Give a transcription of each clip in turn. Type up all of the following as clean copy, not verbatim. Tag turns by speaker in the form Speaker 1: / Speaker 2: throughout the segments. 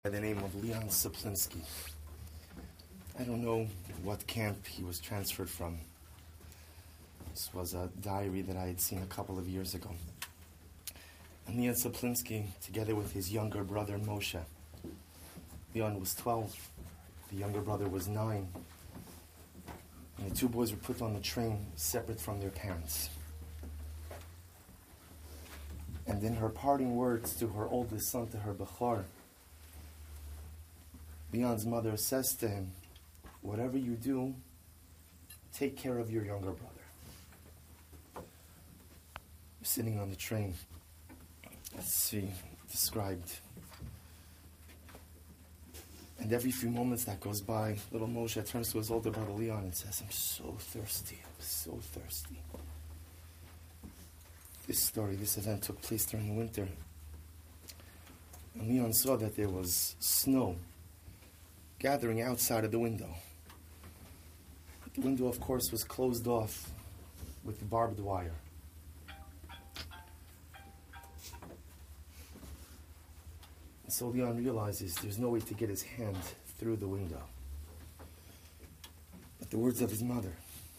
Speaker 1: By the name of Leon Saplinsky. I don't know what camp he was transferred from. This was a diary that I had seen a couple of years ago. And Leon Saplinsky, together with his younger brother Moshe. Leon was 12, the younger brother was 9. And the two boys were put on the train separate from their parents. And in her parting words to her oldest son, to her Bechor, Leon's mother says to him, whatever you do, take care of your younger brother. We're sitting on the train. Let's see, described. And every few moments that goes by, little Moshe turns to his older brother Leon and says, I'm so thirsty, I'm so thirsty. This event took place during the winter. And Leon saw that there was snow gathering outside of the window. The window, of course, was closed off with barbed wire. And so Leon realizes there's no way to get his hand through the window. But the words of his mother,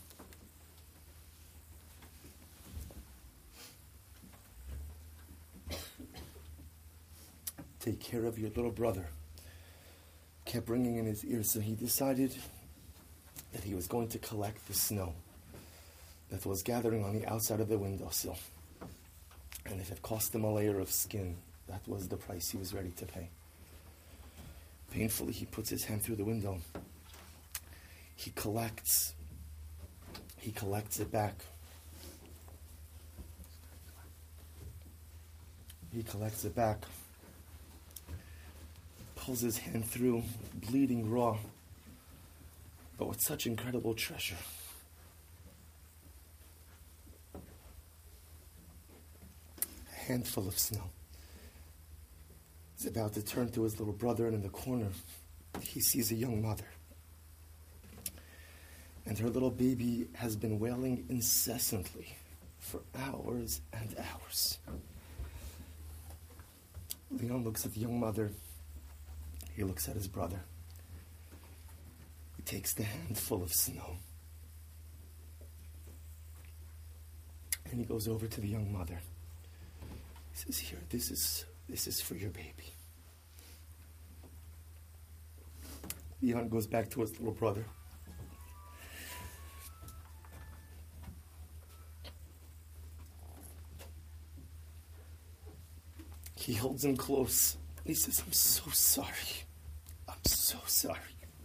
Speaker 1: take care of your little brother, kept ringing in his ears, so he decided that he was going to collect the snow that was gathering on the outside of the windowsill. And if it cost him a layer of skin, that was the price he was ready to pay. Painfully, he puts his hand through the window. He collects it back. He collects it back. Pulls his hand through, bleeding raw, but with such incredible treasure. A handful of snow. He's about to turn to his little brother, and in the corner, he sees a young mother. And her little baby has been wailing incessantly for hours and hours. Leon looks at the young mother. He looks at his brother. He takes the handful of snow. And he goes over to the young mother. He says, here, this is for your baby. Leon goes back to his little brother. He holds him close. He says, I'm so sorry. I'm so sorry.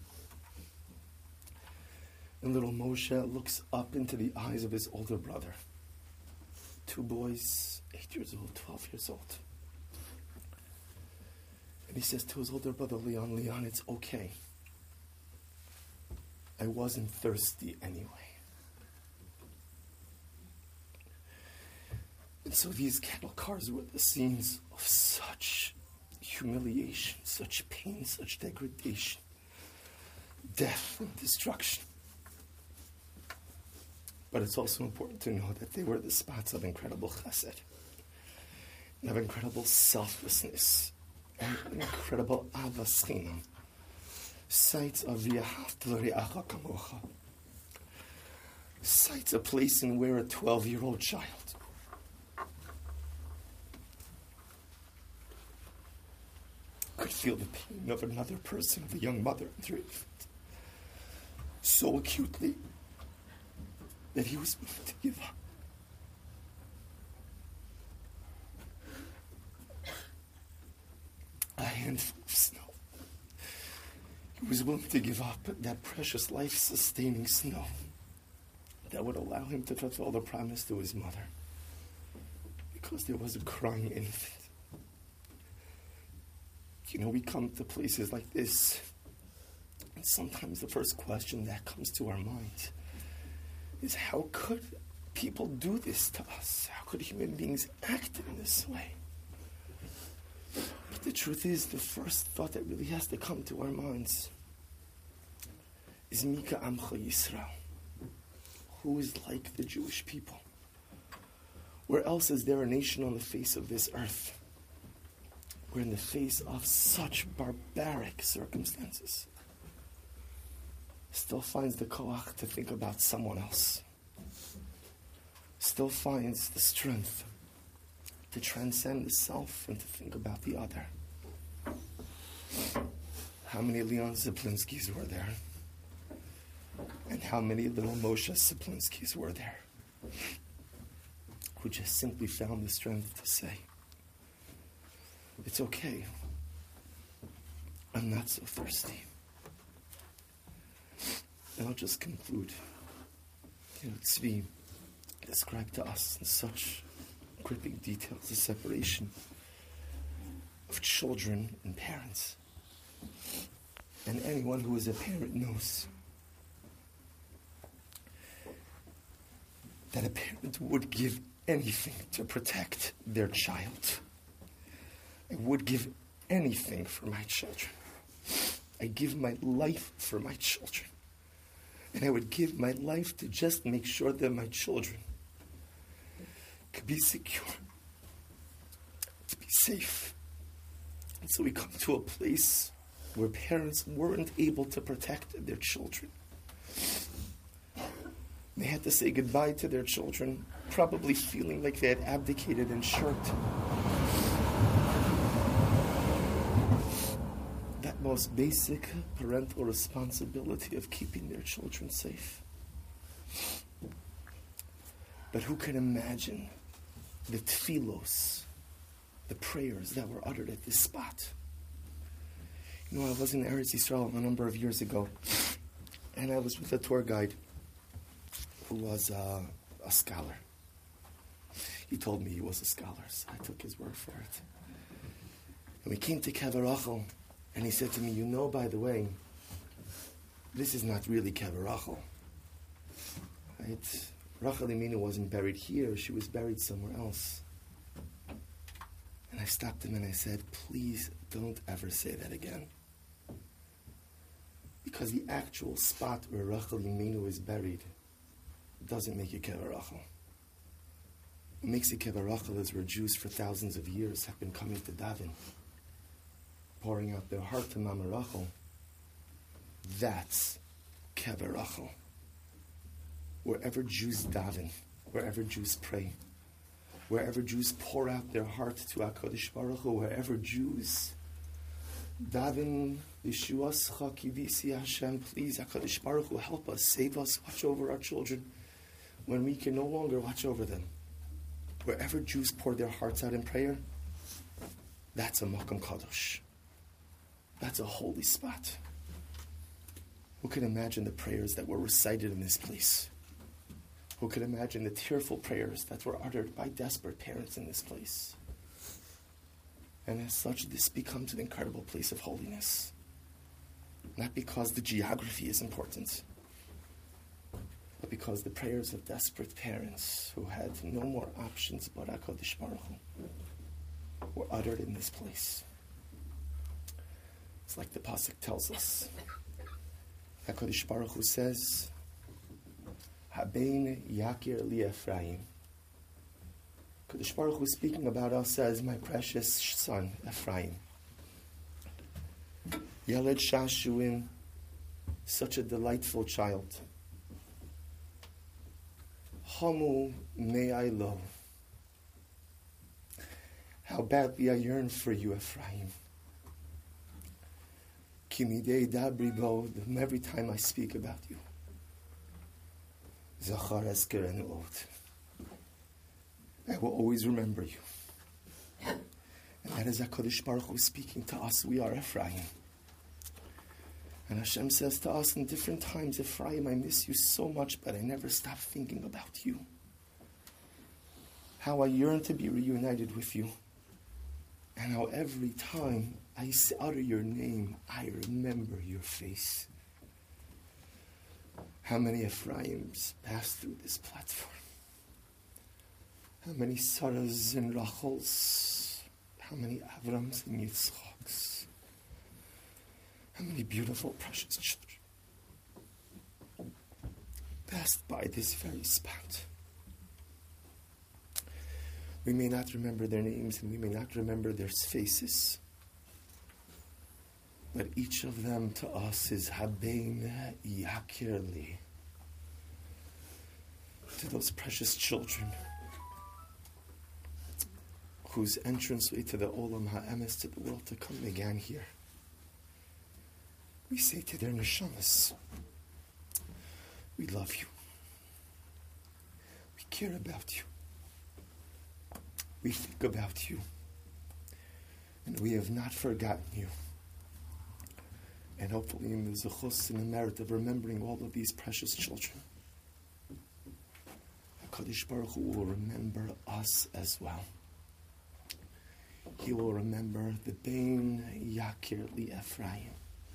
Speaker 1: And little Moshe looks up into the eyes of his older brother. Two boys, 8 years old, 12 years old. And he says to his older brother, Leon, it's okay. I wasn't thirsty anyway. And so these cattle cars were the scenes of such humiliation, such pain, such degradation, death and destruction. But it's also important to know that they were the spots of incredible chesed, and of incredible selflessness, and incredible avas chinam, sites of v'ahavta l'reacha kamocha, sites a place in where a 12-year-old child could feel the pain of another person, of a young mother and her infant, so acutely that he was willing to give up. A handful of snow. He was willing to give up that precious life-sustaining snow that would allow him to fulfill the promise to his mother, because there was a crying infant. You know, we come to places like this, and sometimes the first question that comes to our mind is, how could people do this to us? How could human beings act in this way? But the truth is, the first thought that really has to come to our minds is Mika Amcha Yisrael. Who is like the Jewish people? Where else is there a nation on the face of this earth where in the face of such barbaric circumstances, still finds the koach to think about someone else, still finds the strength to transcend the self and to think about the other. How many Leon Zaplinskys were there? And how many little Moshe Zaplinskys were there? Who just simply found the strength to say, it's okay, I'm not so thirsty. And I'll just conclude. Tzvi described to us in such gripping details the separation of children and parents. And anyone who is a parent knows that a parent would give anything to protect their child. I would give anything for my children. I give my life for my children. And I would give my life to just make sure that my children could be secure, to be safe. And so we come to a place where parents weren't able to protect their children. They had to say goodbye to their children, probably feeling like they had abdicated and shirked that most basic parental responsibility of keeping their children safe. But who can imagine the tefillos, the prayers that were uttered at this spot? You know, I was in Eretz Yisrael a number of years ago, and I was with a tour guide who was a scholar. He told me he was a scholar, so I took his word for it. And we came to Kever Rachel, and he said to me, you know, by the way, this is not really Kever Rachel. Right? Rachel Imenu wasn't buried here, she was buried somewhere else. And I stopped him and I said, please don't ever say that again. Because the actual spot where Rachel Imenu is buried doesn't make it Kever Rachel. What makes it Kever Rachel is where Jews for thousands of years have been coming to daven, pouring out their heart to Mama Rachel. That's Kever Rachel. Wherever Jews daven, wherever Jews pray, wherever Jews pour out their heart to HaKadosh Baruch Hu, wherever Jews daven, Yeshuas Chakivisi Hashem, please, HaKadosh Baruch Hu, help us, save us, watch over our children when we can no longer watch over them. Wherever Jews pour their hearts out in prayer, that's a Makom Kadosh. That's a holy spot. Who can imagine the prayers that were recited in this place? Who can imagine the tearful prayers that were uttered by desperate parents in this place? And as such, this becomes an incredible place of holiness. Not because the geography is important, but because the prayers of desperate parents who had no more options but HaKadosh Baruch Hu were uttered in this place. It's like the Pasuk tells us. HaKadosh Baruch Hu says, Habein Yakir Li Ephraim. HaKadosh Baruch Hu speaking about us says, my precious son, Ephraim. Yeled Shashuin, such a delightful child. Hamu Me'ai Lo. How badly I yearn for you, Ephraim. Kimidei Dabri Bo, every time I speak about you. Zachar Eskerenu Od. I will always remember you. And that is HaKadosh Baruch Hu speaking to us. We are Ephraim. And Hashem says to us in different times, Ephraim, I miss you so much, but I never stop thinking about you. How I yearn to be reunited with you. And how every time I utter your name, I remember your face. How many Ephraims passed through this platform? How many Sarahs and Rachels? How many Avrams and Yitzchaks? How many beautiful, precious children passed by this very spot? We may not remember their names and we may not remember their faces, But each of them to us is Habein Yakirli. To those precious children whose entranceway to the Olam Ha'emes, to the world to come, began here. We say to their neshamas, we love you. We care about you. We think about you. And we have not forgotten you. And hopefully in the zechus and the merit of remembering all of these precious children, HaKadosh Baruch Hu will remember us as well. He will remember the Bein Yakir Li Ephraim.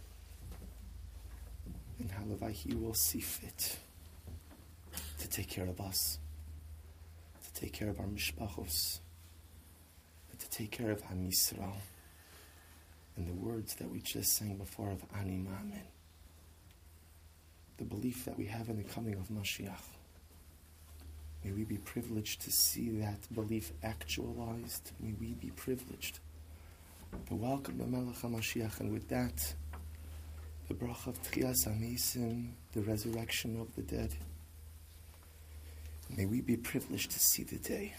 Speaker 1: And Halavai, He will see fit to take care of us, to take care of our mishpachos, and to take care of Am Yisrael. And the words that we just sang before of Ani Ma'amin, the belief that we have in the coming of Mashiach. May we be privileged to see that belief actualized. May we be privileged to welcome the Melech HaMashiach, and with that, the bracha of Tchias HaMeisim, the resurrection of the dead. May we be privileged to see the day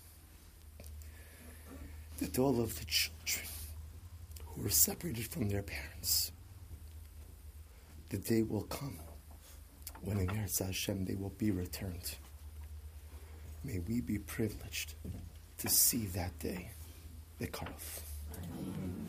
Speaker 1: that all of the children who were separated from their parents, the day will come when in Eretz Hashem they will be returned. May we be privileged to see that day, the Karov.